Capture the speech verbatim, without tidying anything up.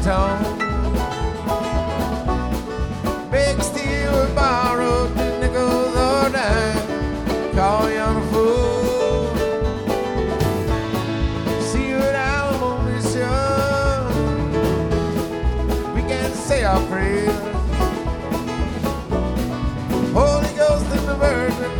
tone. Big steel borrowed the nickels or dime. Call you on a fool. See what I'm on this show. We can say our prayers.